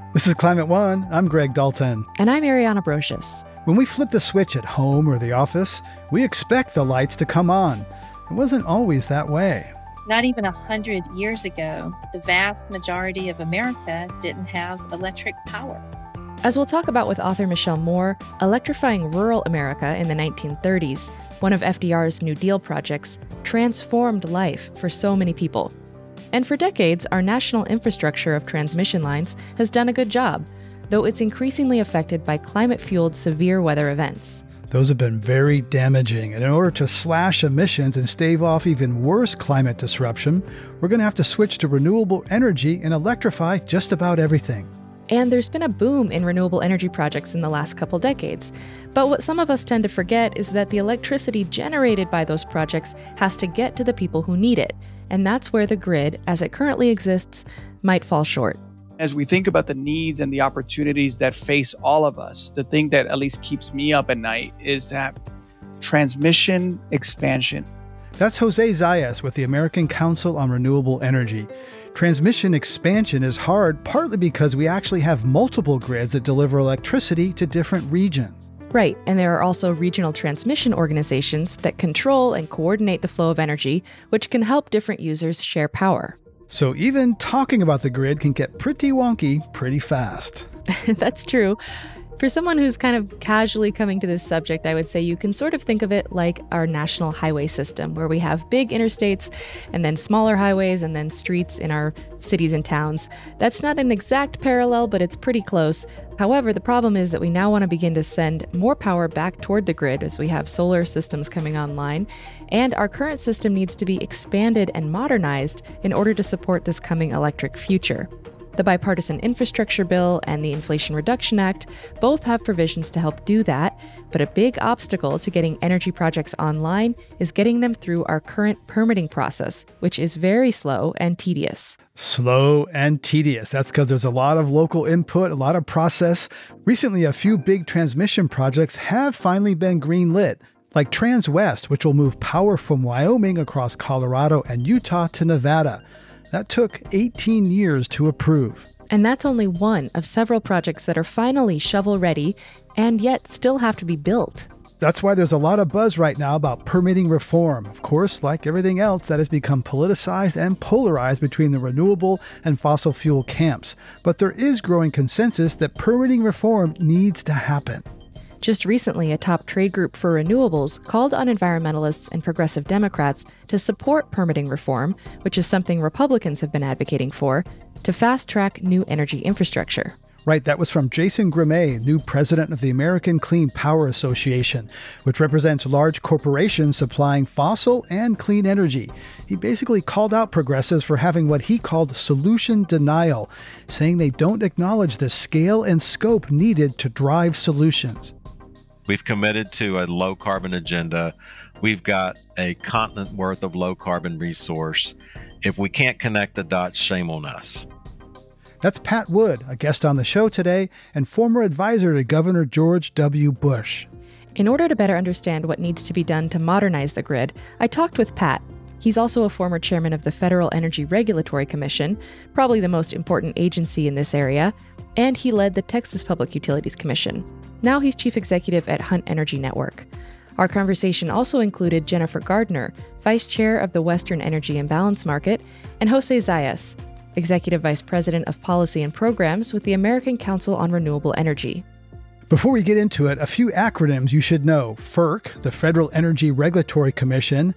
This is Climate One. I'm Greg Dalton. And I'm Ariana Brocious. When we flip the switch at home or the office, we expect the lights to come on. It wasn't always that way. Not even 100 years ago, the vast majority of America didn't have electric power. As we'll talk about with author Michelle Moore, electrifying rural America in the 1930s, one of FDR's New Deal projects, transformed life for so many people. And for decades, our national infrastructure of transmission lines has done a good job, though it's increasingly affected by climate-fueled severe weather events. Those have been very damaging, and in order to slash emissions and stave off even worse climate disruption, we're going to have to switch to renewable energy and electrify just about everything. And there's been a boom in renewable energy projects in the last couple decades. But what some of us tend to forget is that the electricity generated by those projects has to get to the people who need it. And that's where the grid, as it currently exists, might fall short. As we think about the needs and the opportunities that face all of us, the thing that at least keeps me up at night is that transmission expansion. That's Jose Zayas with the American Council on Renewable Energy. Transmission expansion is hard partly because we actually have multiple grids that deliver electricity to different regions. Right, and there are also regional transmission organizations that control and coordinate the flow of energy, which can help different users share power. So even talking about the grid can get pretty wonky pretty fast. That's true. For someone who's kind of casually coming to this subject, I would say you can sort of think of it like our national highway system, where we have big interstates and then smaller highways and then streets in our cities and towns. That's not an exact parallel, but it's pretty close. However, the problem is that we now want to begin to send more power back toward the grid as we have solar systems coming online, and our current system needs to be expanded and modernized in order to support this coming electric future. The Bipartisan Infrastructure Bill and the Inflation Reduction Act both have provisions to help do that, but a big obstacle to getting energy projects online is getting them through our current permitting process, which is very slow and tedious. Slow and tedious. That's because there's a lot of local input, a lot of process. Recently, a few big transmission projects have finally been greenlit, like Transwest, which will move power from Wyoming across Colorado and Utah to Nevada. That took 18 years to approve. And that's only one of several projects that are finally shovel-ready and yet still have to be built. That's why there's a lot of buzz right now about permitting reform. Of course, like everything else, that has become politicized and polarized between the renewable and fossil fuel camps. But there is growing consensus that permitting reform needs to happen. Just recently, a top trade group for renewables called on environmentalists and progressive Democrats to support permitting reform, which is something Republicans have been advocating for, to fast-track new energy infrastructure. Right, that was from Jason Grimet, new president of the American Clean Power Association, which represents large corporations supplying fossil and clean energy. He basically called out progressives for having what he called solution denial, saying they don't acknowledge the scale and scope needed to drive solutions. We've committed to a low-carbon agenda. We've got a continent worth of low-carbon resource. If we can't connect the dots, shame on us. That's Pat Wood, a guest on the show today and former advisor to Governor George W. Bush. In order to better understand what needs to be done to modernize the grid, I talked with Pat. He's also a former chairman of the Federal Energy Regulatory Commission, probably the most important agency in this area, and he led the Texas Public Utilities Commission. Now he's chief executive at Hunt Energy Network. Our conversation also included Jennifer Gardner, vice chair of the Western Energy Imbalance Market, and Jose Zayas, executive vice president of policy and programs with the American Council on Renewable Energy. Before we get into it, a few acronyms you should know. FERC, the Federal Energy Regulatory Commission,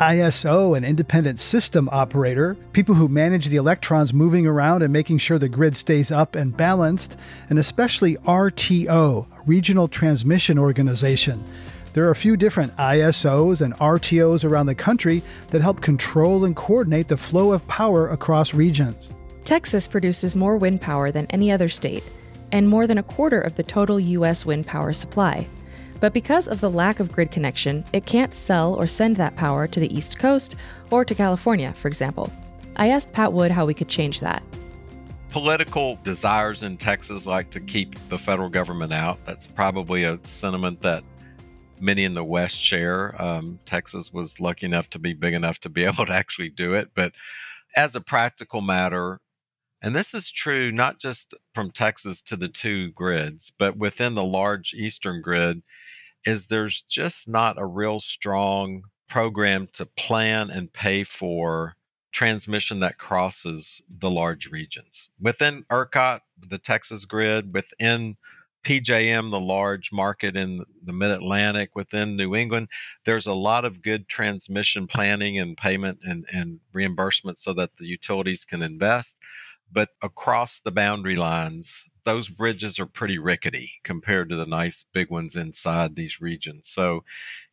ISO, an independent system operator, people who manage the electrons moving around and making sure the grid stays up and balanced, and especially RTO, Regional Transmission Organization. There are a few different ISOs and RTOs around the country that help control and coordinate the flow of power across regions. Texas produces more wind power than any other state, and more than a quarter of the total U.S. wind power supply. But because of the lack of grid connection, it can't sell or send that power to the East Coast or to California, for example. I asked Pat Wood how we could change that. Political desires in Texas like to keep the federal government out. That's probably a sentiment that many in the West share. Texas was lucky enough to be big enough to be able to actually do it. But as a practical matter, And this is true not just from Texas to the two grids, but within the large eastern grid, is there's just not a real strong program to plan and pay for transmission that crosses the large regions. Within ERCOT, the Texas grid, within PJM, the large market in the Mid-Atlantic, within New England, there's a lot of good transmission planning and payment and reimbursement so that the utilities can invest. But across the boundary lines, those bridges are pretty rickety compared to the nice big ones inside these regions. So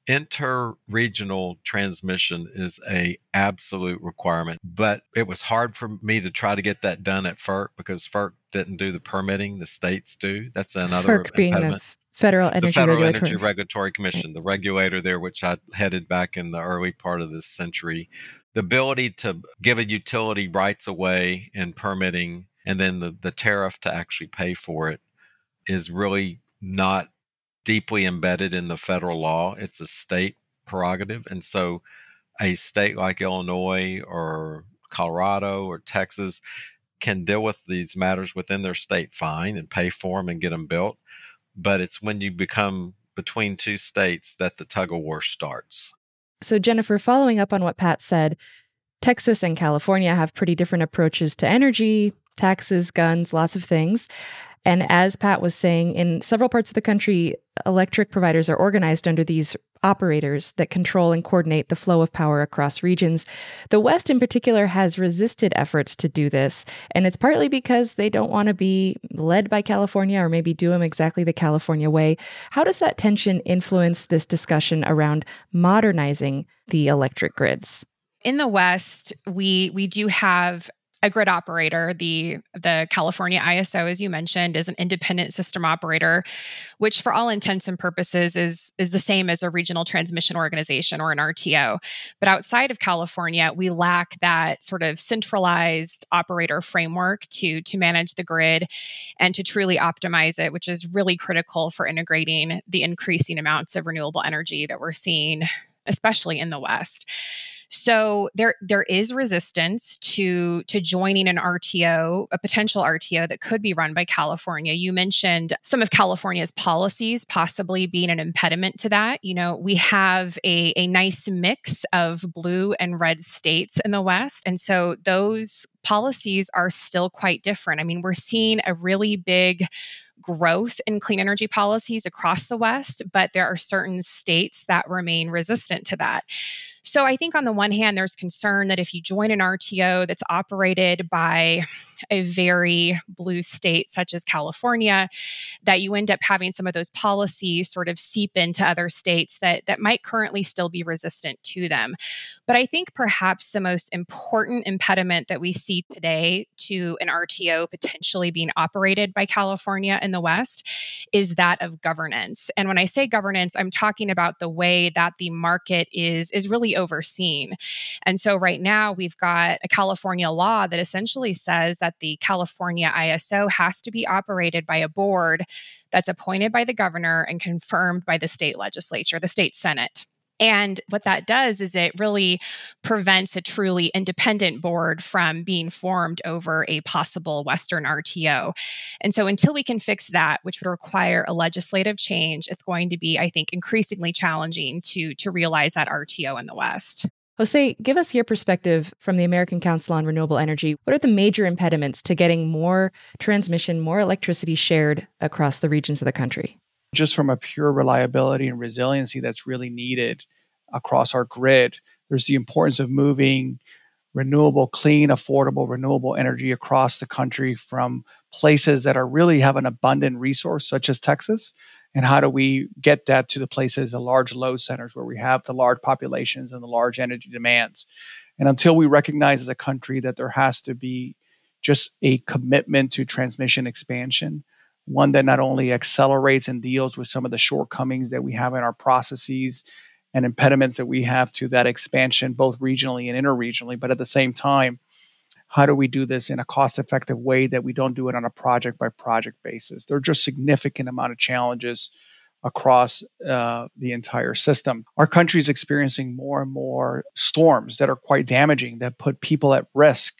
interregional transmission is a absolute requirement, but it was hard for me to try to get that done at FERC because FERC didn't do the permitting, the states do. That's another FERC being impediment. Federal The Energy Federal Regulatory. Energy Regulatory Commission, the regulator there, which I headed back in the early part of this century. The ability to give a utility rights away in permitting and then the tariff to actually pay for it is really not deeply embedded in the federal law. It's a state prerogative. And so a state like Illinois or Colorado or Texas can deal with these matters within their state fine and pay for them and get them built. But it's when you become between two states that the tug of war starts. So, Jennifer, following up on what Pat said, Texas and California have pretty different approaches to energy, taxes, guns, lots of things. And as Pat was saying, in several parts of the country, electric providers are organized under these operators that control and coordinate the flow of power across regions. The West, in particular, has resisted efforts to do this. And it's partly because they don't want to be led by California or maybe do them exactly the California way. How does that tension influence this discussion around modernizing the electric grids? In the West, we do have a grid operator. The California ISO, as you mentioned, is an independent system operator, which for all intents and purposes is the same as a regional transmission organization or an RTO. But outside of California, we lack that sort of centralized operator framework to manage the grid and to truly optimize it, which is really critical for integrating the increasing amounts of renewable energy that we're seeing, especially in the West. So there is resistance to joining an RTO, a potential RTO that could be run by California. You mentioned some of California's policies possibly being an impediment to that. You know, we have a nice mix of blue and red states in the West. And so those policies are still quite different. I mean, we're seeing a really big growth in clean energy policies across the West, but there are certain states that remain resistant to that. So I think on the one hand, there's concern that if you join an RTO that's operated by a very blue state such as California, that you end up having some of those policies sort of seep into other states that might currently still be resistant to them. But I think perhaps the most important impediment that we see today to an RTO potentially being operated by California in the West is that of governance. And when I say governance, I'm talking about the way that the market is really overseen. And so right now we've got a California law that essentially says that the California ISO has to be operated by a board that's appointed by the governor and confirmed by the state legislature, the state Senate. And what that does is it really prevents a truly independent board from being formed over a possible Western RTO. And so until we can fix that, which would require a legislative change, it's going to be, I think, increasingly challenging to realize that RTO in the West. Jose, give us your perspective from the American Council on Renewable Energy. What are the major impediments to getting more transmission, more electricity shared across the regions of the country? Just from a pure reliability and resiliency that's really needed across our grid, there's the importance of moving renewable, clean, affordable, renewable energy across the country from places that are really have an abundant resource, such as Texas. And how do we get that to the places, the large load centers where we have the large populations and the large energy demands? And until we recognize as a country that there has to be just a commitment to transmission expansion, one that not only accelerates and deals with some of the shortcomings that we have in our processes and impediments that we have to that expansion, both regionally and interregionally, but at the same time, how do we do this in a cost-effective way that we don't do it on a project-by-project basis? There are just significant amount of challenges across the entire system. Our country is experiencing more and more storms that are quite damaging, that put people at risk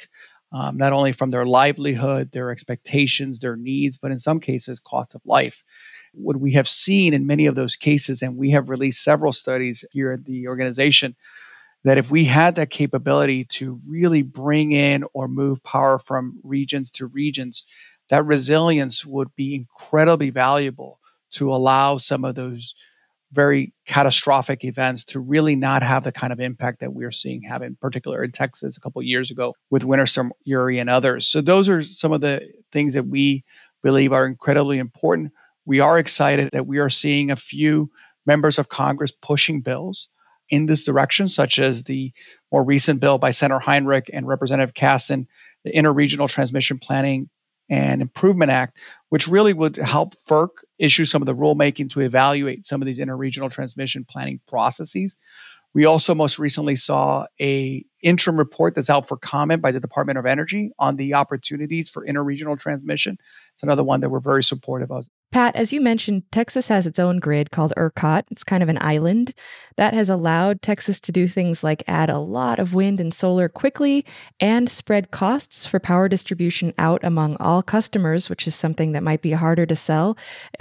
not only from their livelihood, their expectations, their needs, but in some cases, cost of life. What we have seen in many of those cases, and we have released several studies here at the organization, that if we had that capability to really bring in or move power from regions to regions, that resilience would be incredibly valuable to allow some of those very catastrophic events to really not have the kind of impact that we're seeing have in particular in Texas a couple of years ago with Winter Storm Uri and others. So those are some of the things that we believe are incredibly important. We are excited that we are seeing a few members of Congress pushing bills in this direction, such as the more recent bill by Senator Heinrich and Representative Caston, the Interregional Transmission Planning and Improvement Act, which really would help FERC issue some of the rulemaking to evaluate some of these interregional transmission planning processes. We also most recently saw a interim report that's out for comment by the Department of Energy on the opportunities for interregional transmission. It's another one that we're very supportive of. Pat, as you mentioned, Texas has its own grid called ERCOT. It's kind of an island that has allowed Texas to do things like add a lot of wind and solar quickly and spread costs for power distribution out among all customers, which is something that might be harder to sell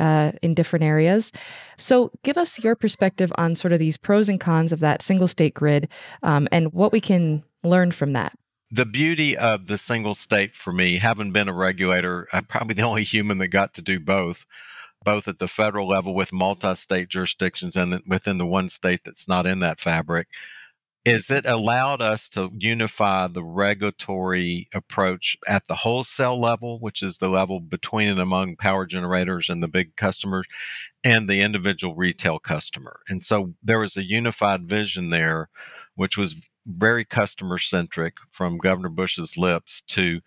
in different areas. So give us your perspective on sort of these pros and cons of that single state grid and what we can learn from that. The beauty of the single state for me, having been a regulator, I'm probably the only human that got to do both at the federal level with multi-state jurisdictions and within the one state that's not in that fabric, is it allowed us to unify the regulatory approach at the wholesale level, which is the level between and among power generators and the big customers, and the individual retail customer. And so there was a unified vision there, which was very customer centric from Governor Bush's lips to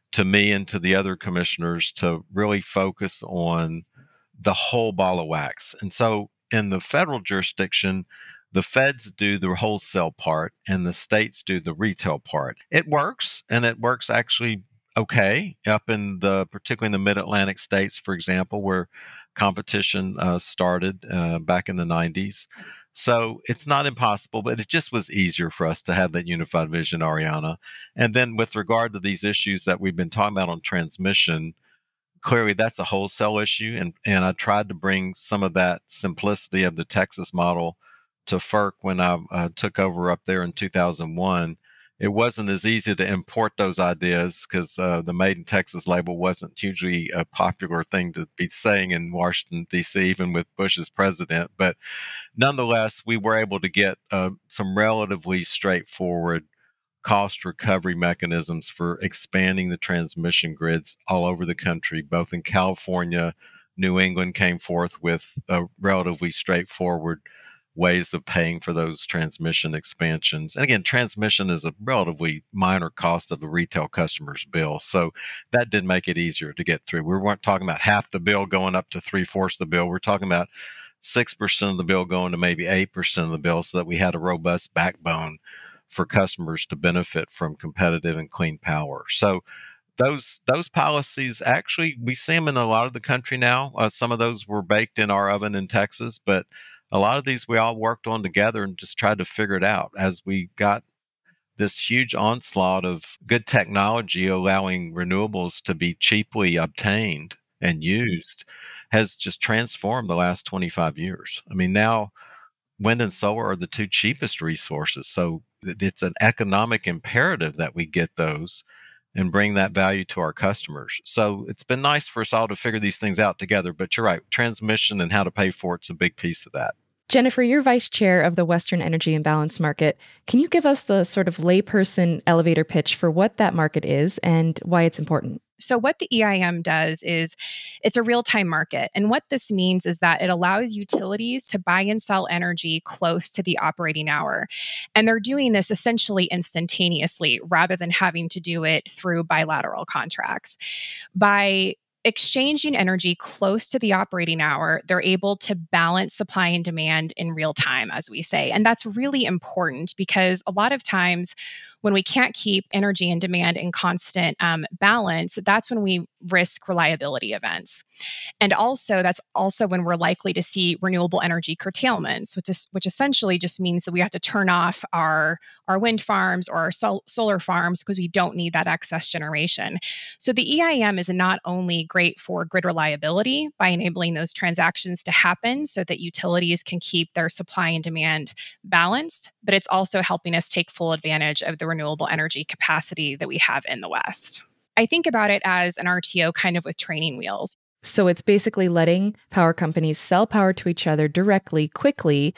me and to the other commissioners to really focus on the whole ball of wax. And so in the federal jurisdiction, the feds do the wholesale part and the states do the retail part. It works, and it works actually okay up in particularly in the mid-Atlantic states, for example, where competition started back in the 90s. So it's not impossible, but it just was easier for us to have that unified vision, Ariana. And then with regard to these issues that we've been talking about on transmission, clearly that's a wholesale issue. And I tried to bring some of that simplicity of the Texas model to FERC when I took over up there in 2001. It wasn't as easy to import those ideas because the Made in Texas label wasn't hugely a popular thing to be saying in Washington, D.C., even with Bush as president. But nonetheless, we were able to get some relatively straightforward cost recovery mechanisms for expanding the transmission grids all over the country, both in California. New England came forth with a relatively straightforward ways of paying for those transmission expansions. And again, transmission is a relatively minor cost of the retail customer's bill. So that did make it easier to get through. We weren't talking about half the bill going up to 3/4 the bill. We're talking about 6% of the bill going to maybe 8% of the bill so that we had a robust backbone for customers to benefit from competitive and clean power. So those policies, actually, we see them in a lot of the country now. Some of those were baked in our oven in Texas, but a lot of these we all worked on together and just tried to figure it out as we got this huge onslaught of good technology allowing renewables to be cheaply obtained and used has just transformed the last 25 years. I mean, now wind and solar are the two cheapest resources. So it's an economic imperative that we get those and bring that value to our customers. So it's been nice for us all to figure these things out together. But you're right, transmission and how to pay for it's a big piece of that. Jennifer, you're vice chair of the Western Energy Imbalance Market. Can you give us the sort of layperson elevator pitch for what that market is and why it's important? So what the EIM does is it's a real-time market. And what this means is that it allows utilities to buy and sell energy close to the operating hour. And they're doing this essentially instantaneously rather than having to do it through bilateral contracts. By exchanging energy close to the operating hour, they're able to balance supply and demand in real time, as we say. And that's really important because a lot of times when we can't keep energy and demand in constant balance, that's when we risk reliability events. And also, that's also when we're likely to see renewable energy curtailments, which essentially just means that we have to turn off our wind farms or our solar farms because we don't need that excess generation. So the EIM is not only great for grid reliability by enabling those transactions to happen so that utilities can keep their supply and demand balanced, but it's also helping us take full advantage of the renewable energy capacity that we have in the West. I think about it as an RTO kind of with training wheels. So it's basically letting power companies sell power to each other directly, quickly,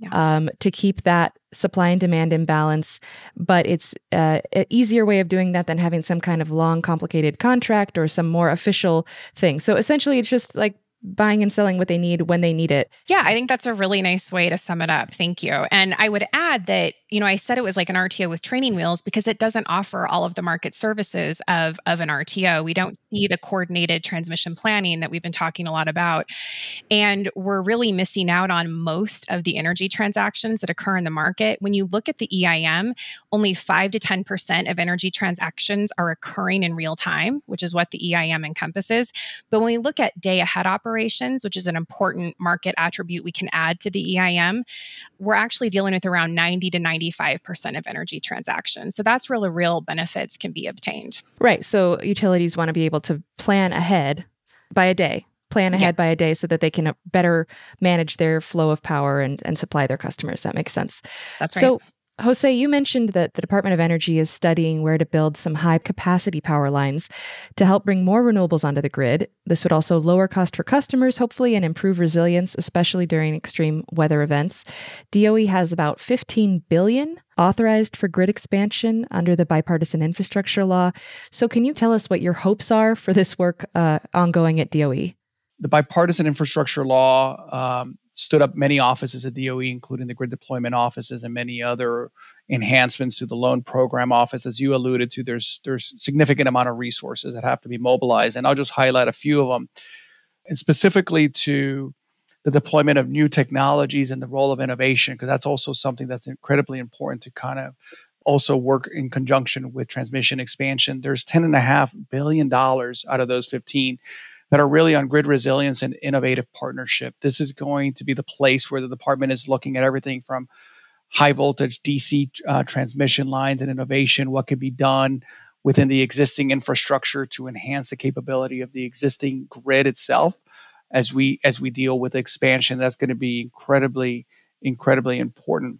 to keep that supply and demand in balance. But it's an easier way of doing that than having some kind of long, complicated contract or some more official thing. So essentially, it's just like buying and selling what they need when they need it. Yeah, I think that's a really nice way to sum it up. Thank you. And I would add that, I said it was like an RTO with training wheels because it doesn't offer all of the market services of an RTO. We don't see the coordinated transmission planning that we've been talking a lot about. And we're really missing out on most of the energy transactions that occur in the market. When you look at the EIM, only 5 to 10% of energy transactions are occurring in real time, which is what the EIM encompasses. But when we look at day ahead operations, which is an important market attribute we can add to the EIM, we're actually dealing with around 90 to 95% of energy transactions. So that's where the real benefits can be obtained. Right. So utilities want to be able to plan ahead by a day. By a day so that they can better manage their flow of power and supply their customers. That makes sense. That's right. So, Jose, you mentioned that the Department of Energy is studying where to build some high-capacity power lines to help bring more renewables onto the grid. This would also lower cost for customers, hopefully, and improve resilience, especially during extreme weather events. DOE has about $15 billion authorized for grid expansion under the Bipartisan Infrastructure Law. So can you tell us what your hopes are for this work ongoing at DOE? The Bipartisan Infrastructure Law stood up many offices at DOE, including the grid deployment offices and many other enhancements to the loan program office. As you alluded to, there's significant amount of resources that have to be mobilized. And I'll just highlight a few of them. And specifically to the deployment of new technologies and the role of innovation, because that's also something that's incredibly important to kind of also work in conjunction with transmission expansion. There's $10.5 billion out of those 15 that are really on grid resilience and innovative partnership. This is going to be the place where the department is looking at everything from high voltage DC transmission lines and innovation, what could be done within the existing infrastructure to enhance the capability of the existing grid itself. As we deal with expansion, that's going to be incredibly important.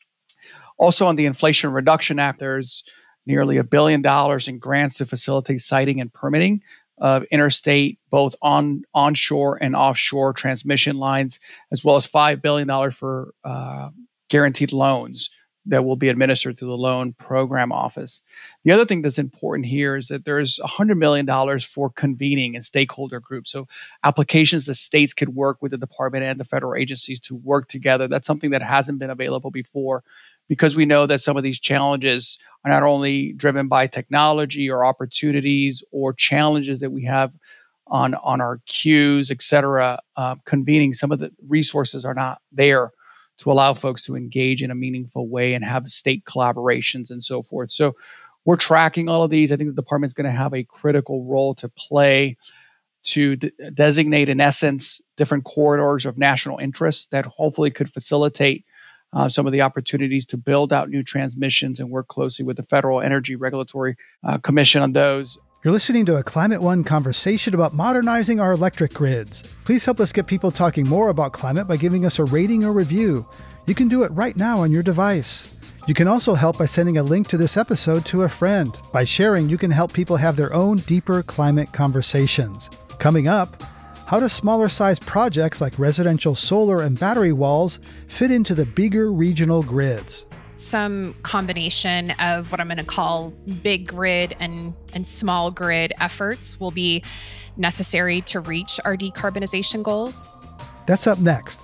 Also on the Inflation Reduction Act, there's nearly $1 billion in grants to facilitate siting and permitting of interstate, both onshore and offshore transmission lines, as well as $5 billion for guaranteed loans that will be administered through the Loan Program Office. The other thing that's important here is that there's $100 million for convening and stakeholder groups. So applications that states could work with the department and the federal agencies to work together. That's something that hasn't been available before, because we know that some of these challenges are not only driven by technology or opportunities or challenges that we have on our queues, et cetera. Convening, some of the resources are not there to allow folks to engage in a meaningful way and have state collaborations and so forth. So we're tracking all of these. I think the department's going to have a critical role to play to designate, in essence, different corridors of national interest that hopefully could facilitate some of the opportunities to build out new transmissions and work closely with the Federal Energy Regulatory Commission on those. You're listening to a Climate One conversation about modernizing our electric grids. Please help us get people talking more about climate by giving us a rating or review. You can do it right now on your device. You can also help by sending a link to this episode to a friend. By sharing, you can help people have their own deeper climate conversations. Coming up, how do smaller-sized projects like residential solar and battery walls fit into the bigger regional grids? Some combination of what I'm going to call big grid and small grid efforts will be necessary to reach our decarbonization goals. That's up next.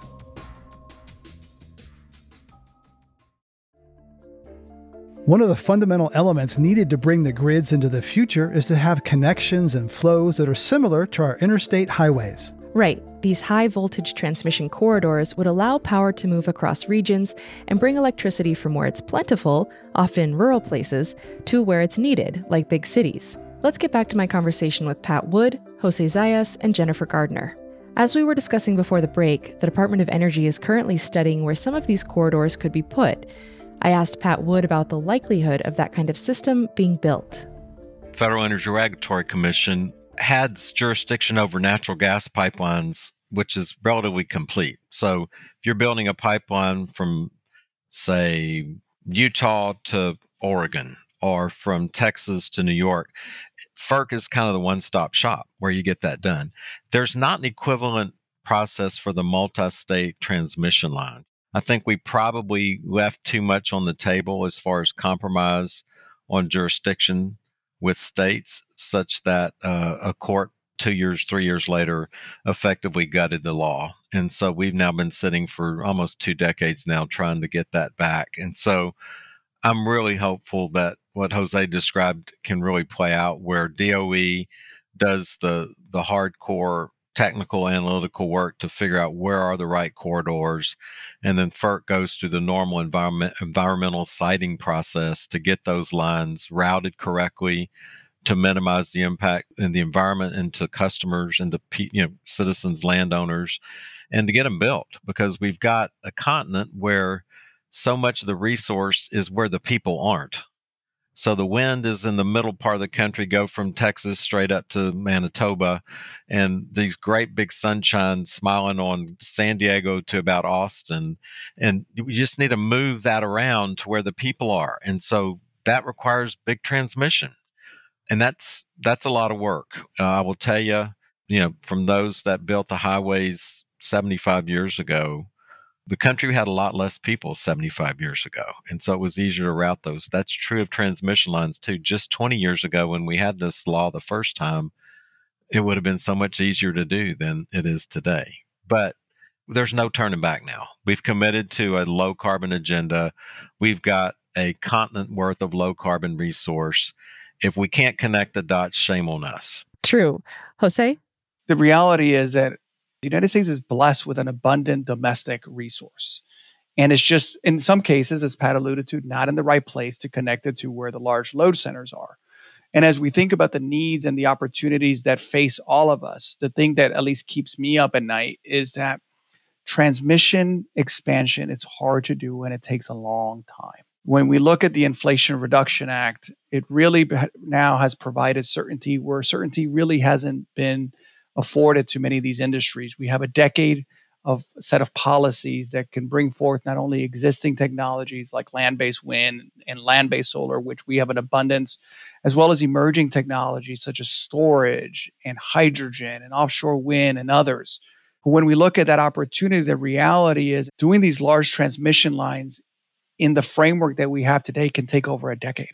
One of the fundamental elements needed to bring the grids into the future is to have connections and flows that are similar to our interstate highways. Right. These high voltage transmission corridors would allow power to move across regions and bring electricity from where it's plentiful, often in rural places, to where it's needed, like big cities. Let's get back to my conversation with Pat Wood, Jose Zayas, and Jennifer Gardner. As we were discussing before the break, the Department of Energy is currently studying where some of these corridors could be put. I asked Pat Wood about the likelihood of that kind of system being built. Federal Energy Regulatory Commission had jurisdiction over natural gas pipelines, which is relatively complete. So if you're building a pipeline from, say, Utah to Oregon or from Texas to New York, FERC is kind of the one-stop shop where you get that done. There's not an equivalent process for the multi-state transmission lines. I think we probably left too much on the table as far as compromise on jurisdiction with states, such that a court 2 years, 3 years later effectively gutted the law. And so we've now been sitting for almost 2 decades now trying to get that back. And so I'm really hopeful that what Jose described can really play out, where DOE does the hardcore technical analytical work to figure out where are the right corridors, and then FERC goes through the normal environmental siting process to get those lines routed correctly to minimize the impact in the environment and to customers and to citizens, landowners, and to get them built, because we've got a continent where so much of the resource is where the people aren't. So the wind is in the middle part of the country, go from Texas straight up to Manitoba, and these great big sunshine smiling on San Diego to about Austin. And we just need to move that around to where the people are. And so that requires big transmission. And that's a lot of work. I will tell you, from those that built the highways 75 years ago, the country had a lot less people 75 years ago. And so it was easier to route those. That's true of transmission lines too. Just 20 years ago, when we had this law the first time, it would have been so much easier to do than it is today. But there's no turning back now. We've committed to a low carbon agenda. We've got a continent worth of low carbon resource. If we can't connect the dots, shame on us. True. Jose? The reality is that the United States is blessed with an abundant domestic resource. And it's just, in some cases, as Pat alluded to, not in the right place to connect it to where the large load centers are. And as we think about the needs and the opportunities that face all of us, the thing that at least keeps me up at night is that transmission expansion, it's hard to do and it takes a long time. When we look at the Inflation Reduction Act, it really now has provided certainty where certainty really hasn't been afforded to many of these industries. We have a decade of set of policies that can bring forth not only existing technologies like land-based wind and land-based solar, which we have an abundance, as well as emerging technologies such as storage and hydrogen and offshore wind and others. But when we look at that opportunity, the reality is doing these large transmission lines in the framework that we have today can take over a decade.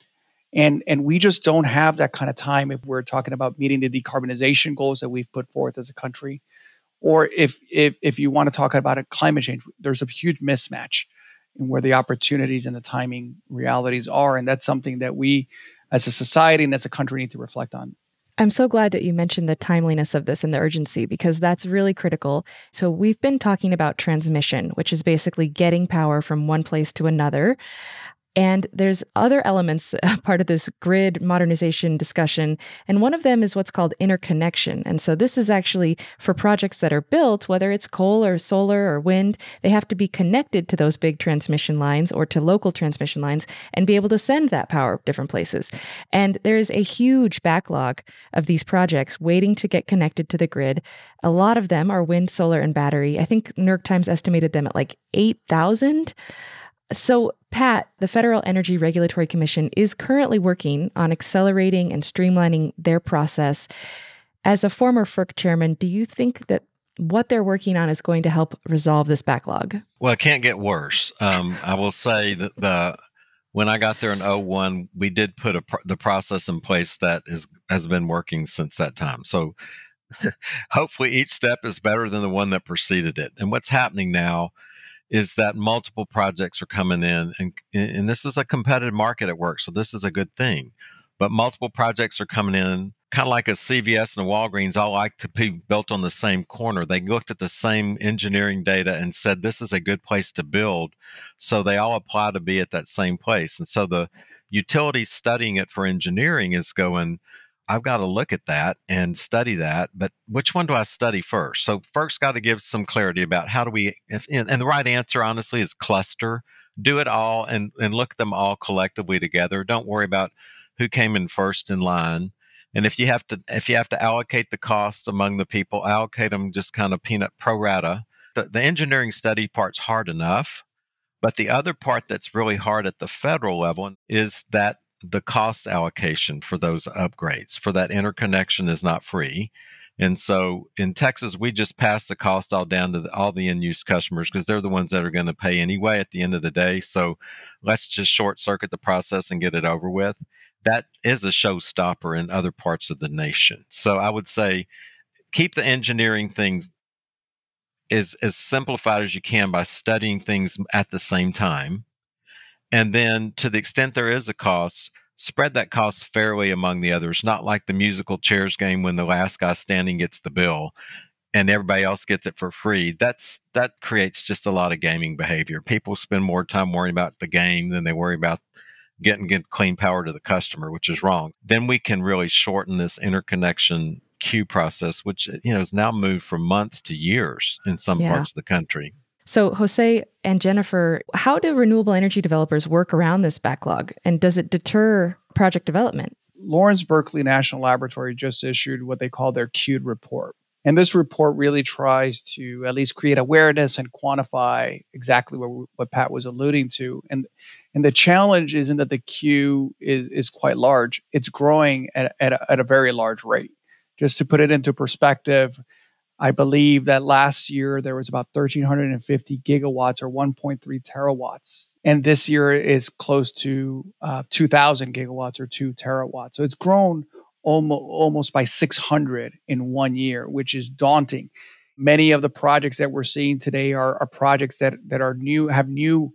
And we just don't have that kind of time if we're talking about meeting the decarbonization goals that we've put forth as a country. Or if you want to talk about a climate change, there's a huge mismatch in where the opportunities and the timing realities are. And that's something that we as a society and as a country need to reflect on. I'm so glad that you mentioned the timeliness of this and the urgency, because that's really critical. So we've been talking about transmission, which is basically getting power from one place to another. And there's other elements, part of this grid modernization discussion, and one of them is what's called interconnection. And so this is actually for projects that are built, whether it's coal or solar or wind, they have to be connected to those big transmission lines or to local transmission lines and be able to send that power different places. And there's a huge backlog of these projects waiting to get connected to the grid. A lot of them are wind, solar, and battery. I think New York Times estimated them at like 8,000. So, Pat, the Federal Energy Regulatory Commission is currently working on accelerating and streamlining their process. As a former FERC chairman, do you think that what they're working on is going to help resolve this backlog? Well, it can't get worse. I will say that when I got there in 2001, we did put the process in place that has been working since that time. So hopefully each step is better than the one that preceded it. And what's happening now is that multiple projects are coming in, and this is a competitive market at work, so this is a good thing. But multiple projects are coming in kind of like a CVS and a Walgreens all like to be built on the same corner. They looked at the same engineering data and said, this is a good place to build. So they all apply to be at that same place. And so the utility studying it for engineering is going, I've got to look at that and study that, but which one do I study first? So first got to give some clarity about how do we, and the right answer honestly is cluster, do it all and look at them all collectively together. Don't worry about who came in first in line. And if you have to allocate the costs among the people, allocate them just kind of peanut pro rata. The engineering study part's hard enough, but the other part that's really hard at the federal level is that the cost allocation for those upgrades, for that interconnection is not free. And so in Texas, we just pass the cost all down to all the end-use customers because they're the ones that are going to pay anyway at the end of the day. So let's just short circuit the process and get it over with. That is a showstopper in other parts of the nation. So I would say keep the engineering things as simplified as you can by studying things at the same time. And then to the extent there is a cost, spread that cost fairly among the others, not like the musical chairs game when the last guy standing gets the bill and everybody else gets it for free. That creates just a lot of gaming behavior. People spend more time worrying about the game than they worry about getting clean power to the customer, which is wrong. Then we can really shorten this interconnection queue process, which has now moved from months to years in some parts of the country. So, Jose and Jennifer, how do renewable energy developers work around this backlog? And does it deter project development? Lawrence Berkeley National Laboratory just issued what they call their queued report. And this report really tries to at least create awareness and quantify exactly what Pat was alluding to. And the challenge isn't that the queue is quite large. It's growing at a very large rate. Just to put it into perspective, I believe that last year there was about 1,350 gigawatts or 1.3 terawatts. And this year is close to 2,000 gigawatts or 2 terawatts. So it's grown almost by 600 in 1 year, which is daunting. Many of the projects that we're seeing today are projects that are new, have new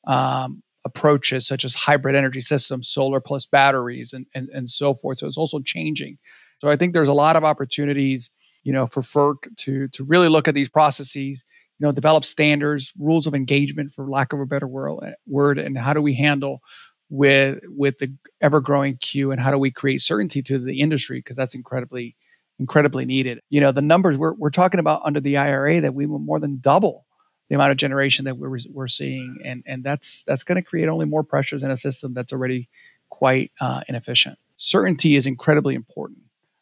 approaches such as hybrid energy systems, solar plus batteries, and so forth. So it's also changing. So I think there's a lot of opportunities, for FERC to really look at these processes, develop standards, rules of engagement, for lack of a better word, and how do we handle with the ever-growing queue, and how do we create certainty to the industry, because that's incredibly needed. The numbers we're talking about under the IRA, that we will more than double the amount of generation that we're seeing, and that's going to create only more pressures in a system that's already quite inefficient. Certainty is incredibly important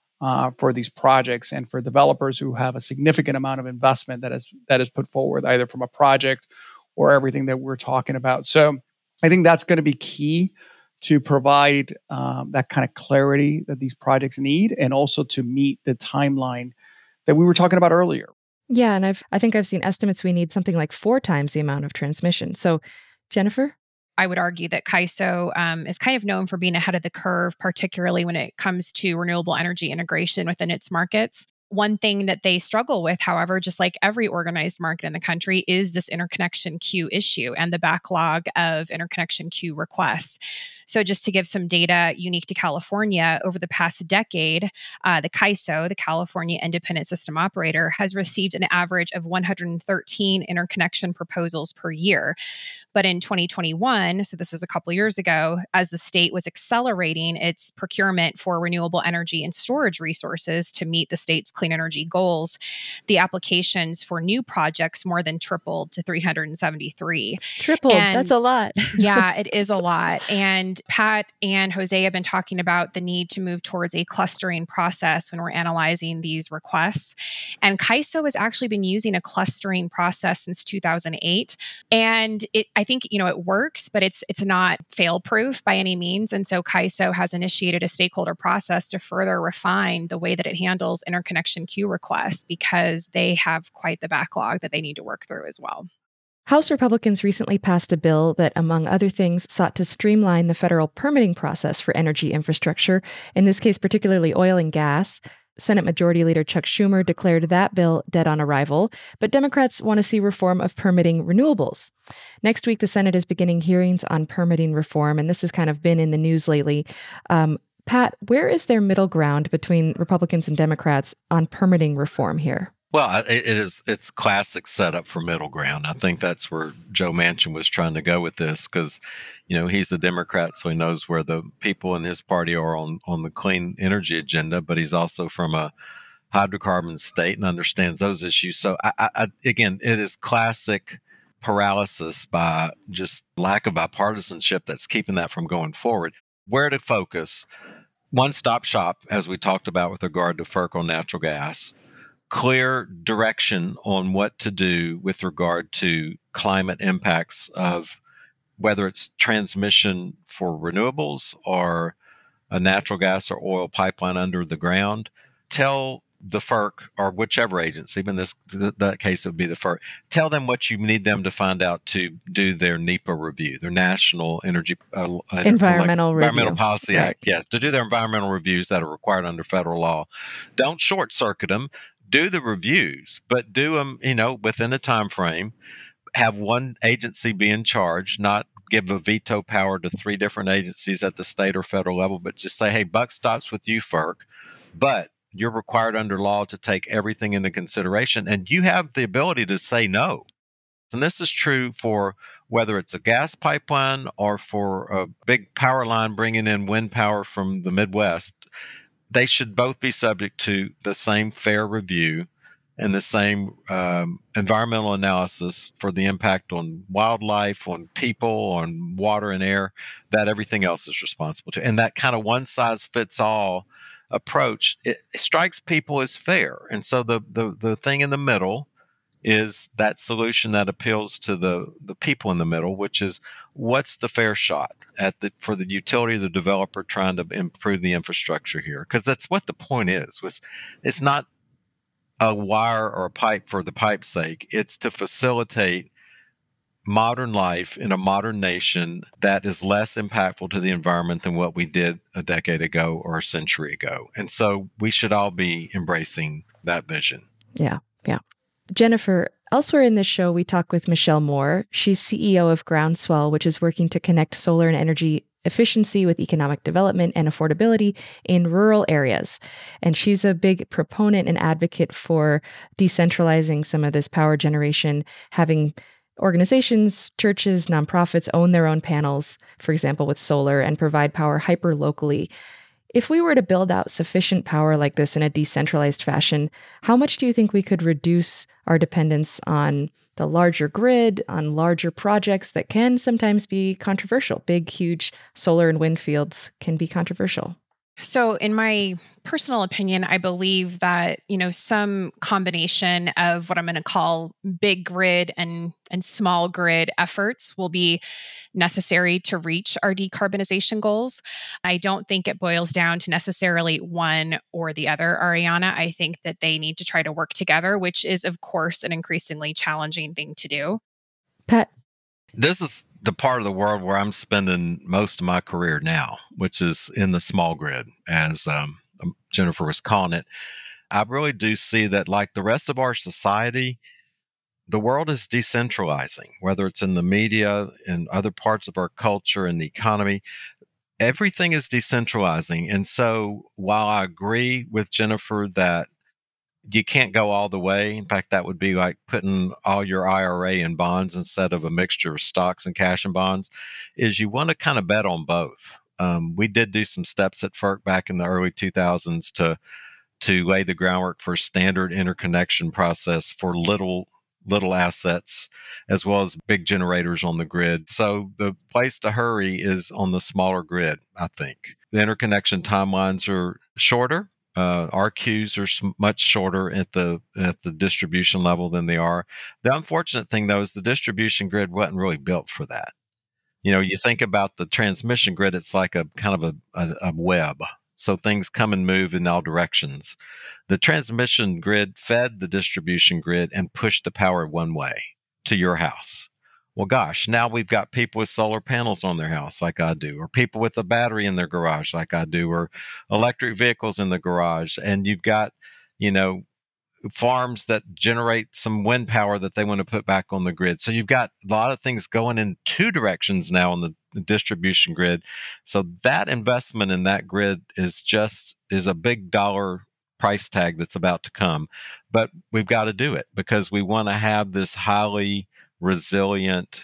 for these projects and for developers who have a significant amount of investment that is put forward, either from a project or everything that we're talking about. So I think that's going to be key to provide that kind of clarity that these projects need, and also to meet the timeline that we were talking about earlier. Yeah, and I think I've seen estimates we need something like 4 times the amount of transmission. So, Jennifer? I would argue that CAISO is kind of known for being ahead of the curve, particularly when it comes to renewable energy integration within its markets. One thing that they struggle with, however, just like every organized market in the country, is this interconnection queue issue and the backlog of interconnection queue requests. So just to give some data unique to California, over the past decade, the CAISO, the California Independent System Operator, has received an average of 113 interconnection proposals per year. But in 2021, so this is a couple years ago, as the state was accelerating its procurement for renewable energy and storage resources to meet the state's clean energy goals, the applications for new projects more than tripled to 373. Tripled, that's a lot. Yeah, it is a lot. And Pat and Jose have been talking about the need to move towards a clustering process when we're analyzing these requests. And CAISO has actually been using a clustering process since 2008. And I think, it works, but it's not fail-proof by any means. And so CAISO has initiated a stakeholder process to further refine the way that it handles interconnection queue requests, because they have quite the backlog that they need to work through as well. House Republicans recently passed a bill that, among other things, sought to streamline the federal permitting process for energy infrastructure, in this case, particularly oil and gas. Senate Majority Leader Chuck Schumer declared that bill dead on arrival, but Democrats want to see reform of permitting renewables. Next week, the Senate is beginning hearings on permitting reform, and this has kind of been in the news lately. Pat, where is there middle ground between Republicans and Democrats on permitting reform here? Well, it's classic setup for middle ground. I think that's where Joe Manchin was trying to go with this because, he's a Democrat, so he knows where the people in his party are on the clean energy agenda, but he's also from a hydrocarbon state and understands those issues. So, again, it is classic paralysis by just lack of bipartisanship that's keeping that from going forward. Where to focus? One-stop shop, as we talked about with regard to FERC on natural gas. Clear direction on what to do with regard to climate impacts of whether it's transmission for renewables or a natural gas or oil pipeline under the ground. Tell the FERC or whichever agency, in that case it would be the FERC, tell them what you need them to find out to do their NEPA review, their National Energy Environmental Policy Act. Yes, to do their environmental reviews that are required under federal law. Don't short circuit them. Do the reviews, but do them, within a time frame. Have one agency be in charge, not give a veto power to 3 different agencies at the state or federal level, but just say, hey, buck stops with you, FERC, but you're required under law to take everything into consideration, and you have the ability to say no. And this is true for whether it's a gas pipeline or for a big power line bringing in wind power from the Midwest. They should both be subject to the same fair review and the same environmental analysis for the impact on wildlife, on people, on water and air, that everything else is responsible to. And that kind of one-size-fits-all approach, it strikes people as fair. And so the thing in the middle is that solution that appeals to the people in the middle, which is what's the fair shot for the utility, the developer trying to improve the infrastructure here, because that's what the point is. It's not a wire or a pipe for the pipe's sake. It's to facilitate modern life in a modern nation that is less impactful to the environment than what we did a decade ago or a century ago. And so we should all be embracing that vision. Yeah. Jennifer, elsewhere in this show, we talk with Michelle Moore. She's CEO of Groundswell, which is working to connect solar and energy efficiency with economic development and affordability in rural areas. And she's a big proponent and advocate for decentralizing some of this power generation, having organizations, churches, nonprofits own their own panels, for example, with solar, and provide power hyper locally. If we were to build out sufficient power like this in a decentralized fashion, how much do you think we could reduce our dependence on the larger grid, on larger projects that can sometimes be controversial? Big, huge solar and wind fields can be controversial. So in my personal opinion, I believe that, some combination of what I'm going to call big grid and small grid efforts will be necessary to reach our decarbonization goals. I don't think it boils down to necessarily one or the other, Ariana. I think that they need to try to work together, which is, of course, an increasingly challenging thing to do. Pat? This is the part of the world where I'm spending most of my career now, which is in the small grid, as Jennifer was calling it. I really do see that, like the rest of our society, the world is decentralizing, whether it's in the media and other parts of our culture and the economy. Everything is decentralizing. And so while I agree with Jennifer that you can't go all the way. In fact, that would be like putting all your IRA in bonds instead of a mixture of stocks and cash and bonds, is you want to kind of bet on both. We did do some steps at FERC back in the early 2000s to lay the groundwork for a standard interconnection process for little assets as well as big generators on the grid. So the place to hurry is on the smaller grid, I think. The interconnection timelines are shorter. RQs are much shorter at the distribution level than they are. The unfortunate thing, though, is the distribution grid wasn't really built for that. You think about the transmission grid, it's like a kind of a web. So things come and move in all directions. The transmission grid fed the distribution grid and pushed the power one way to your house. Well, gosh, now we've got people with solar panels on their house like I do, or people with a battery in their garage like I do, or electric vehicles in the garage. And you've got, farms that generate some wind power that they want to put back on the grid. So you've got a lot of things going in two directions now on the distribution grid. So that investment in that grid is a big dollar price tag that's about to come. But we've got to do it because we want to have this highly resilient,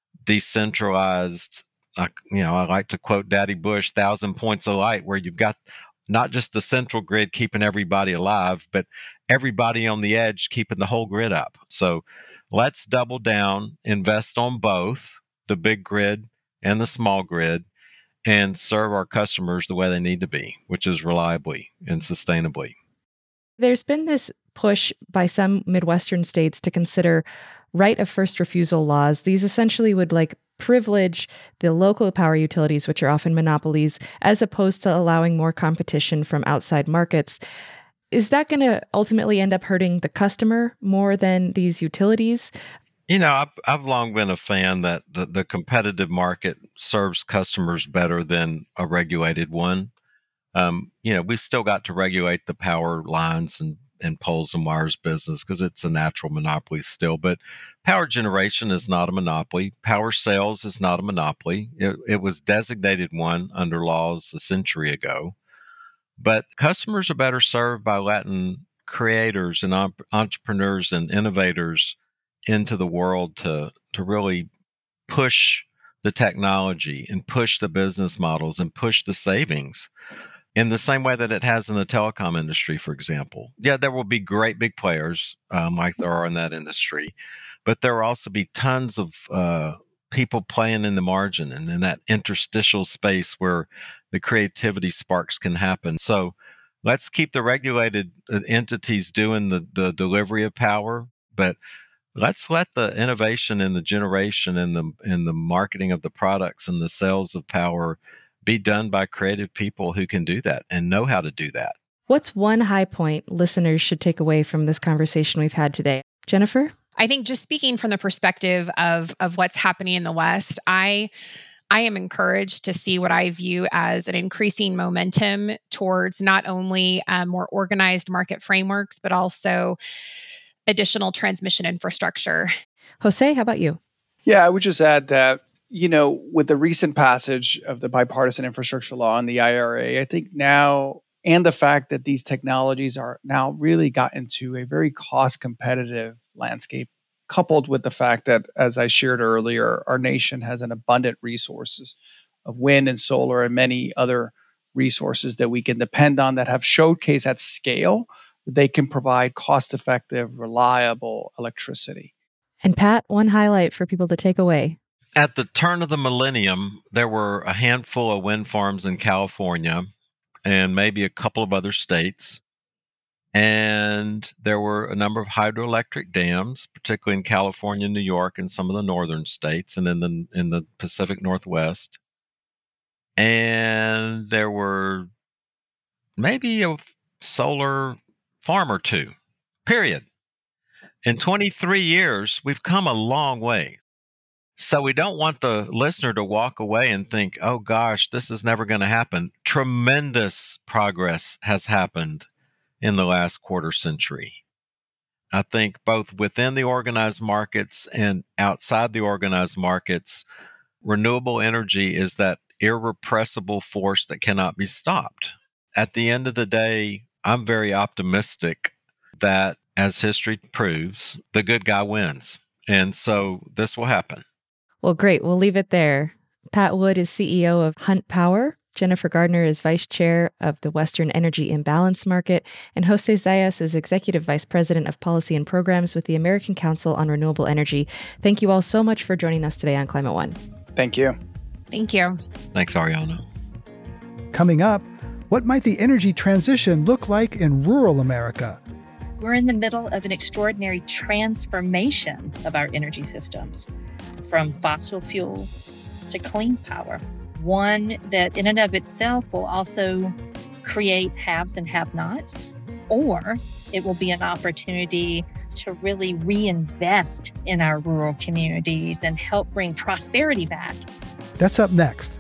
decentralized, I like to quote Daddy Bush, 1,000 points of light, where you've got not just the central grid keeping everybody alive, but everybody on the edge keeping the whole grid up. So let's double down, invest on both the big grid and the small grid, and serve our customers the way they need to be, which is reliably and sustainably. There's been this push by some Midwestern states to consider right of first refusal laws. These essentially would privilege the local power utilities, which are often monopolies, as opposed to allowing more competition from outside markets. Is that going to ultimately end up hurting the customer more than these utilities? I've long been a fan that the competitive market serves customers better than a regulated one. We've still got to regulate the power lines and poles and wires business because it's a natural monopoly still. But power generation is not a monopoly. Power sales is not a monopoly. It was designated one under laws a century ago. But customers are better served by letting creators and entrepreneurs and innovators into the world to really push the technology and push the business models and push the savings in the same way that it has in the telecom industry, for example. Yeah, there will be great big players like there are in that industry, but there will also be tons of people playing in the margin and in that interstitial space where the creativity sparks can happen. So let's keep the regulated entities doing the delivery of power, but let's let the innovation and the generation and the marketing of the products and the sales of power be done by creative people who can do that and know how to do that. What's one high point listeners should take away from this conversation we've had today? Jennifer? I think just speaking from the perspective of what's happening in the West, I am encouraged to see what I view as an increasing momentum towards not only more organized market frameworks, but also additional transmission infrastructure. Jose, how about you? Yeah, I would just add that, with the recent passage of the bipartisan infrastructure law and the IRA, I think now, and the fact that these technologies are now really got into a very cost competitive landscape, coupled with the fact that, as I shared earlier, our nation has an abundant resources of wind and solar and many other resources that we can depend on that have showcased at scale that they can provide cost-effective, reliable electricity. And Pat, one highlight for people to take away. At the turn of the millennium, there were a handful of wind farms in California and maybe a couple of other states. And there were a number of hydroelectric dams, particularly in California, New York, and some of the northern states, and in the Pacific Northwest. And there were maybe a solar farm or two, period. In 23 years, we've come a long way. So we don't want the listener to walk away and think, oh gosh, this is never going to happen. Tremendous progress has happened in the last quarter century. I think both within the organized markets and outside the organized markets, renewable energy is that irrepressible force that cannot be stopped. At the end of the day, I'm very optimistic that, as history proves, the good guy wins. And so this will happen. Well, great. We'll leave it there. Pat Wood is CEO of Hunt Power. Jennifer Gardner is Vice Chair of the Western Energy Imbalance Market. And Jose Zayas is Executive Vice President of Policy and Programs with the American Council on Renewable Energy. Thank you all so much for joining us today on Climate One. Thank you. Thank you. Thanks, Ariana. Coming up, what might the energy transition look like in rural America? We're in the middle of an extraordinary transformation of our energy systems, from fossil fuel to clean power. One that in and of itself will also create haves and have-nots, or it will be an opportunity to really reinvest in our rural communities and help bring prosperity back. That's up next.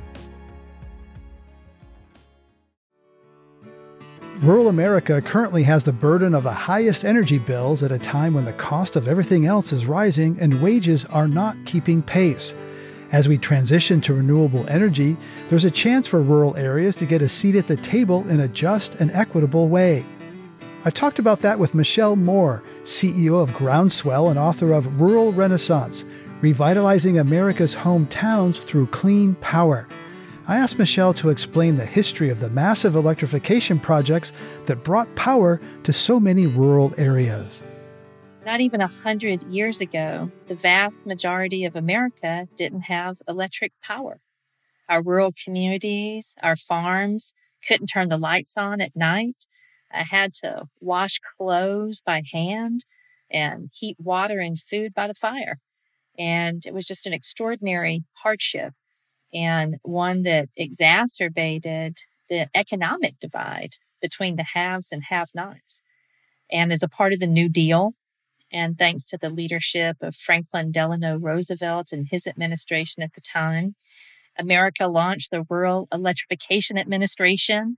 Rural America currently has the burden of the highest energy bills at a time when the cost of everything else is rising and wages are not keeping pace. As we transition to renewable energy, there's a chance for rural areas to get a seat at the table in a just and equitable way. I talked about that with Michelle Moore, CEO of Groundswell and author of Rural Renaissance, Revitalizing America's Hometowns Through Clean Power. I asked Michelle to explain the history of the massive electrification projects that brought power to so many rural areas. Not even 100 years ago, the vast majority of America didn't have electric power. Our rural communities, our farms couldn't turn the lights on at night. I had to wash clothes by hand and heat water and food by the fire. And it was just an extraordinary hardship, and one that exacerbated the economic divide between the haves and have-nots. And as a part of the New Deal, and thanks to the leadership of Franklin Delano Roosevelt and his administration at the time, America launched the Rural Electrification Administration,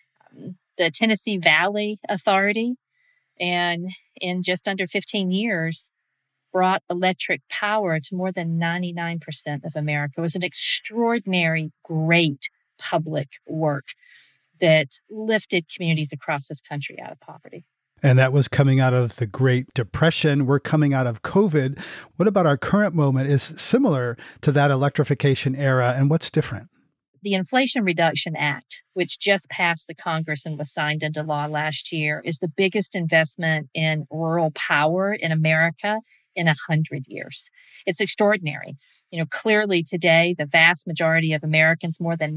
the Tennessee Valley Authority, and in just under 15 years, brought electric power to more than 99% of America. It was an extraordinary, great public work that lifted communities across this country out of poverty. And that was coming out of the Great Depression. We're coming out of COVID. What about our current moment is similar to that electrification era, and what's different? The Inflation Reduction Act, which just passed the Congress and was signed into law last year, is the biggest investment in rural power in America in 100 years. It's extraordinary. Clearly today, the vast majority of Americans, more than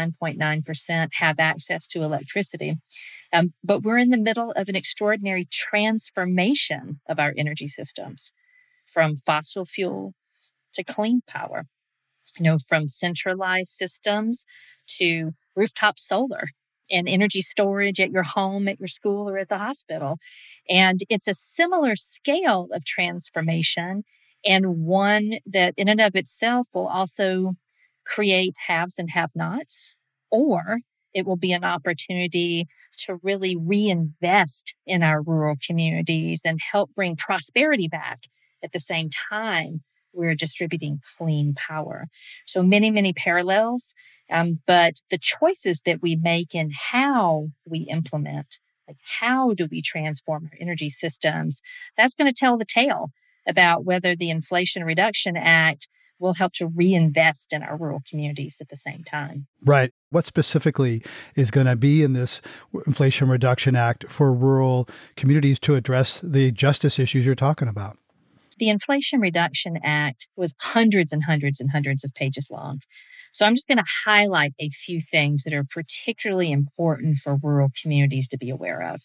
99.9%, have access to electricity. But we're in the middle of an extraordinary transformation of our energy systems, from fossil fuel to clean power, from centralized systems to rooftop solar and energy storage at your home, at your school, or at the hospital. And it's a similar scale of transformation, and one that in and of itself will also create haves and have-nots, or it will be an opportunity to really reinvest in our rural communities and help bring prosperity back at the same time we're distributing clean power. So many, many parallels, but the choices that we make in how we implement, like how do we transform our energy systems, that's going to tell the tale about whether the Inflation Reduction Act will help to reinvest in our rural communities at the same time. Right. What specifically is going to be in this Inflation Reduction Act for rural communities to address the justice issues you're talking about? The Inflation Reduction Act was hundreds and hundreds and hundreds of pages long. So I'm just going to highlight a few things that are particularly important for rural communities to be aware of.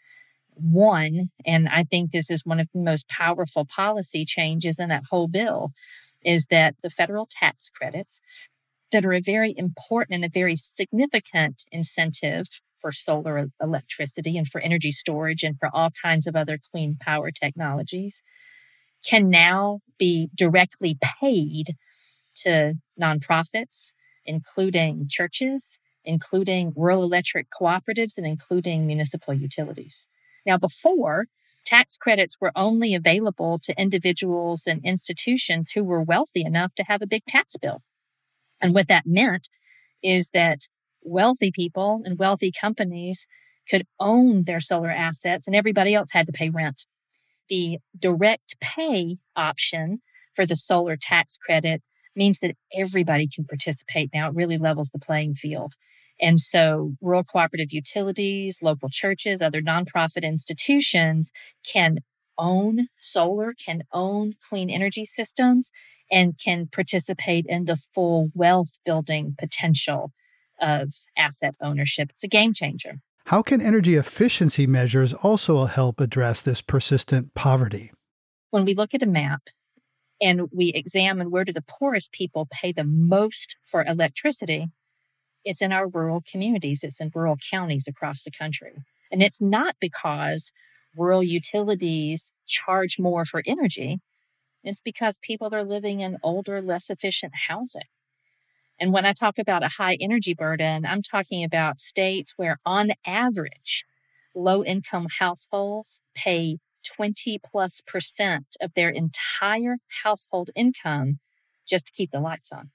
One, and I think this is one of the most powerful policy changes in that whole bill, is that the federal tax credits that are a very important and a very significant incentive for solar electricity and for energy storage and for all kinds of other clean power technologies can now be directly paid to nonprofits, including churches, including rural electric cooperatives, and including municipal utilities. Now, before, tax credits were only available to individuals and institutions who were wealthy enough to have a big tax bill. And what that meant is that wealthy people and wealthy companies could own their solar assets and everybody else had to pay rent. The direct pay option for the solar tax credit means that everybody can participate now. It really levels the playing field. And so rural cooperative utilities, local churches, other nonprofit institutions can own solar, can own clean energy systems, and can participate in the full wealth building potential of asset ownership. It's a game changer. How can energy efficiency measures also help address this persistent poverty? When we look at a map and we examine where do the poorest people pay the most for electricity, it's in our rural communities. It's in rural counties across the country. And it's not because rural utilities charge more for energy. It's because people are living in older, less efficient housing. And when I talk about a high energy burden, I'm talking about states where, on average, low-income households pay 20+% of their entire household income just to keep the lights on.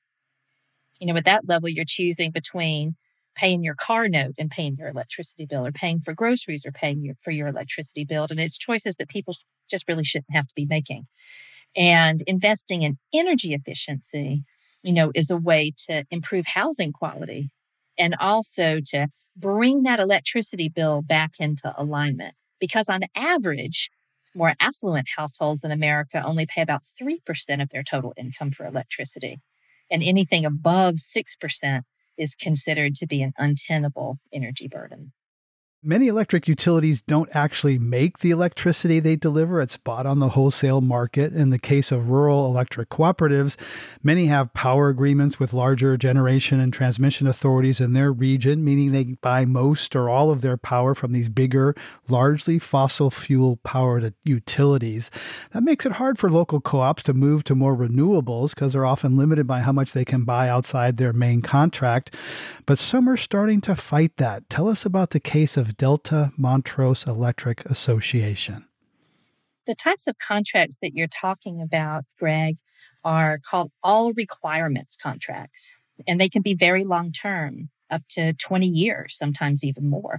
At that level, you're choosing between paying your car note and paying your electricity bill, or paying for groceries or paying for your electricity bill. And it's choices that people just really shouldn't have to be making. And investing in energy efficiency, is a way to improve housing quality and also to bring that electricity bill back into alignment. Because on average, more affluent households in America only pay about 3% of their total income for electricity. And anything above 6% is considered to be an untenable energy burden. Many electric utilities don't actually make the electricity they deliver. It's bought on the wholesale market. In the case of rural electric cooperatives, many have power agreements with larger generation and transmission authorities in their region, meaning they buy most or all of their power from these bigger, largely fossil fuel powered utilities. That makes it hard for local co-ops to move to more renewables because they're often limited by how much they can buy outside their main contract. But some are starting to fight that. Tell us about the case of Delta Montrose Electric Association. The types of contracts that you're talking about, Greg, are called all requirements contracts. And they can be very long term, up to 20 years, sometimes even more.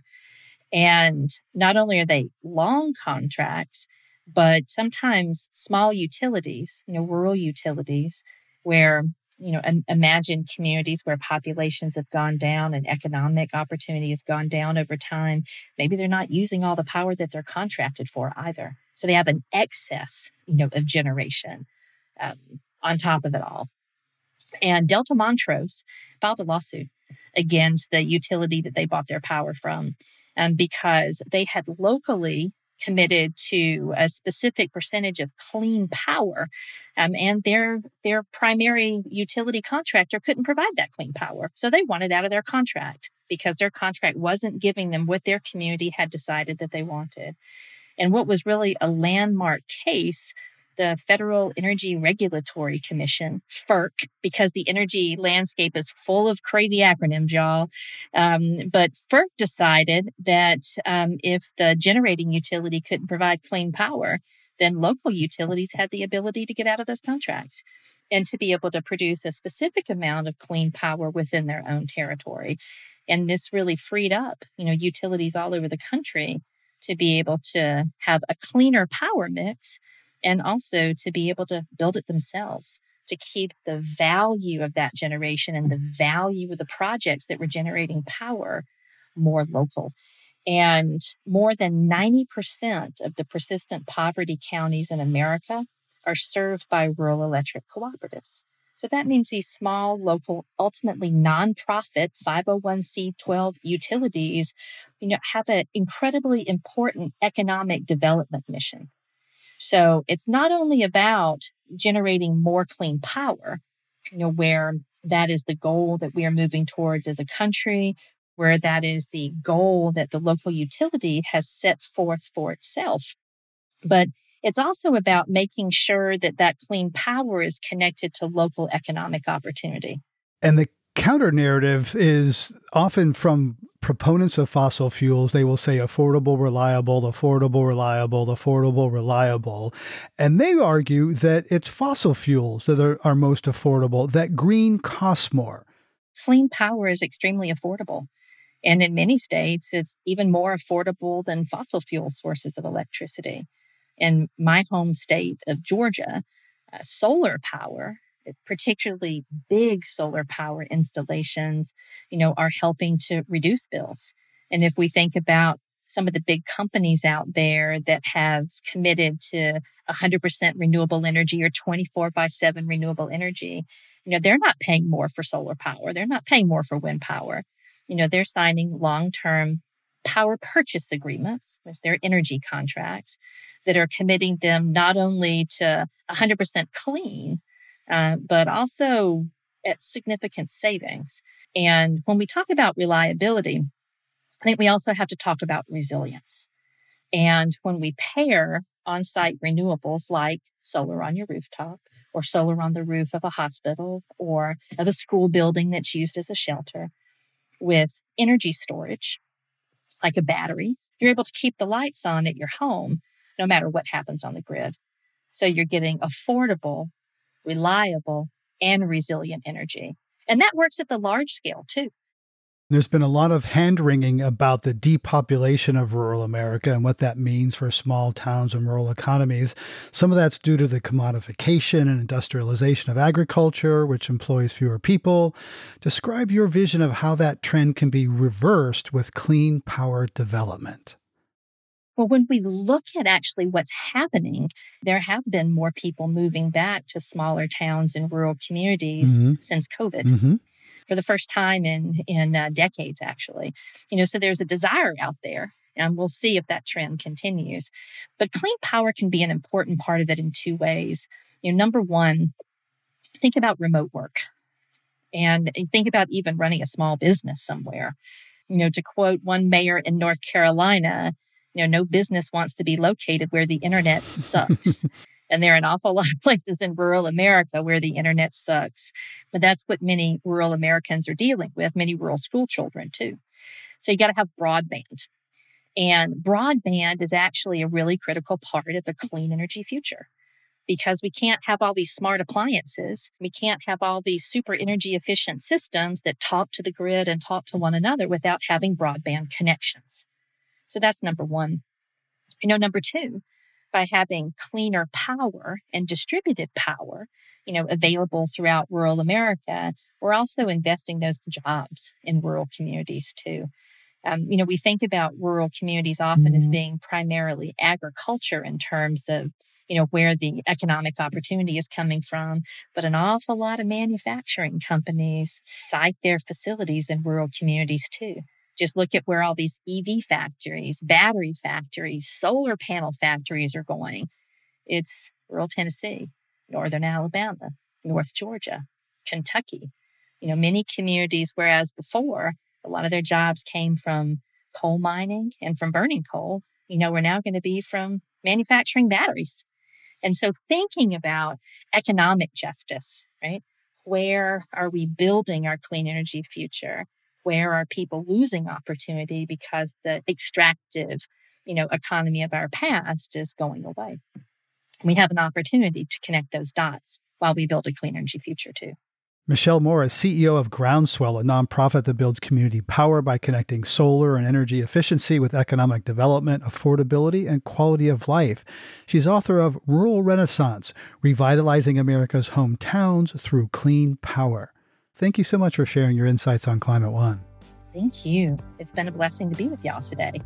And not only are they long contracts, but sometimes small utilities, rural utilities, where imagine communities where populations have gone down and economic opportunity has gone down over time. Maybe they're not using all the power that they're contracted for either. So they have an excess, of generation on top of it all. And Delta Montrose filed a lawsuit against the utility that they bought their power from because they had locally committed to a specific percentage of clean power, and their primary utility contractor couldn't provide that clean power. So they wanted out of their contract because their contract wasn't giving them what their community had decided that they wanted. And what was really a landmark case, the Federal Energy Regulatory Commission, FERC, because the energy landscape is full of crazy acronyms, y'all. But FERC decided that if the generating utility couldn't provide clean power, then local utilities had the ability to get out of those contracts and to be able to produce a specific amount of clean power within their own territory. And this really freed up, utilities all over the country to be able to have a cleaner power mix, and also to be able to build it themselves, to keep the value of that generation and the value of the projects that were generating power more local. And more than 90% of the persistent poverty counties in America are served by rural electric cooperatives. So that means these small, local, ultimately nonprofit 501c12 utilities, have an incredibly important economic development mission. So it's not only about generating more clean power, where that is the goal that we are moving towards as a country, where that is the goal that the local utility has set forth for itself. But it's also about making sure that that clean power is connected to local economic opportunity. And the counter narrative is often from proponents of fossil fuels. They will say affordable, reliable, affordable, reliable, affordable, reliable. And they argue that it's fossil fuels that are most affordable, that green costs more. Clean power is extremely affordable. And in many states, it's even more affordable than fossil fuel sources of electricity. In my home state of Georgia, solar power, particularly big solar power installations, are helping to reduce bills. And if we think about some of the big companies out there that have committed to 100% renewable energy or 24/7 renewable energy, they're not paying more for solar power. They're not paying more for wind power. They're signing long-term power purchase agreements, which they're energy contracts, that are committing them not only to 100% clean, but also at significant savings. And when we talk about reliability, I think we also have to talk about resilience. And when we pair on-site renewables like solar on your rooftop, or solar on the roof of a hospital or of a school building that's used as a shelter, with energy storage, like a battery, you're able to keep the lights on at your home no matter what happens on the grid. So you're getting affordable, reliable, and resilient energy. And that works at the large scale too. There's been a lot of hand-wringing about the depopulation of rural America and what that means for small towns and rural economies. Some of that's due to the commodification and industrialization of agriculture, which employs fewer people. Describe your vision of how that trend can be reversed with clean power development. Well, when we look at actually what's happening, there have been more people moving back to smaller towns and rural communities since COVID. For the first time in decades, actually. So there's a desire out there, and we'll see if that trend continues. But clean power can be an important part of it in two ways. Number one, think about remote work. And think about even running a small business somewhere. To quote one mayor in North Carolina, no business wants to be located where the internet sucks. And there are an awful lot of places in rural America where the internet sucks. But that's what many rural Americans are dealing with, many rural school children too. So you got to have broadband. And broadband is actually a really critical part of the clean energy future, because we can't have all these smart appliances. We can't have all these super energy efficient systems that talk to the grid and talk to one another without having broadband connections. So that's number one. Number two, by having cleaner power and distributed power, available throughout rural America, we're also investing those jobs in rural communities too. We think about rural communities often as being primarily agriculture in terms of, where the economic opportunity is coming from. But an awful lot of manufacturing companies site their facilities in rural communities too. Just look at where all these EV factories, battery factories, solar panel factories are going. It's rural Tennessee, northern Alabama, North Georgia, Kentucky. Many communities, whereas before, a lot of their jobs came from coal mining and from burning coal, we're now going to be from manufacturing batteries. And so thinking about economic justice, right? Where are we building our clean energy future? Where are people losing opportunity because the extractive, economy of our past is going away? We have an opportunity to connect those dots while we build a clean energy future too. Michelle Moore is CEO of Groundswell, a nonprofit that builds community power by connecting solar and energy efficiency with economic development, affordability, and quality of life. She's author of Rural Renaissance, Revitalizing America's Hometowns Through Clean Power. Thank you so much for sharing your insights on Climate One. Thank you. It's been a blessing to be with y'all today.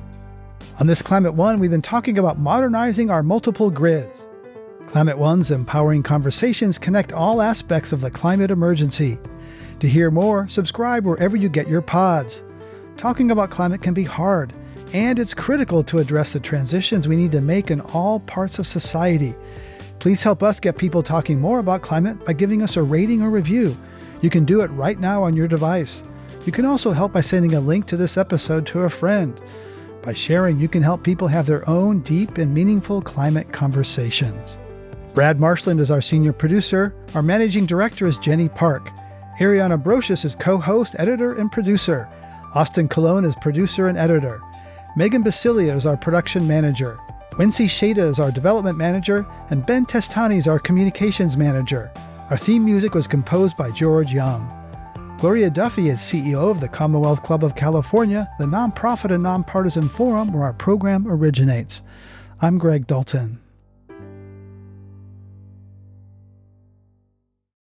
On this Climate One, we've been talking about modernizing our multiple grids. Climate One's empowering conversations connect all aspects of the climate emergency. To hear more, subscribe wherever you get your pods. Talking about climate can be hard, and it's critical to address the transitions we need to make in all parts of society. Please help us get people talking more about climate by giving us a rating or review. You can do it right now on your device. You can also help by sending a link to this episode to a friend. By sharing, you can help people have their own deep and meaningful climate conversations. Brad Marshland is our senior producer. Our managing director is Jenny Park. Ariana Brocious is co-host, editor, and producer. Austin Colon is producer and editor. Megan Basilia is our production manager. Wincy Shada is our development manager, and Ben Testani is our communications manager. Our theme music was composed by George Young. Gloria Duffy is CEO of the Commonwealth Club of California, the nonprofit and nonpartisan forum where our program originates. I'm Greg Dalton.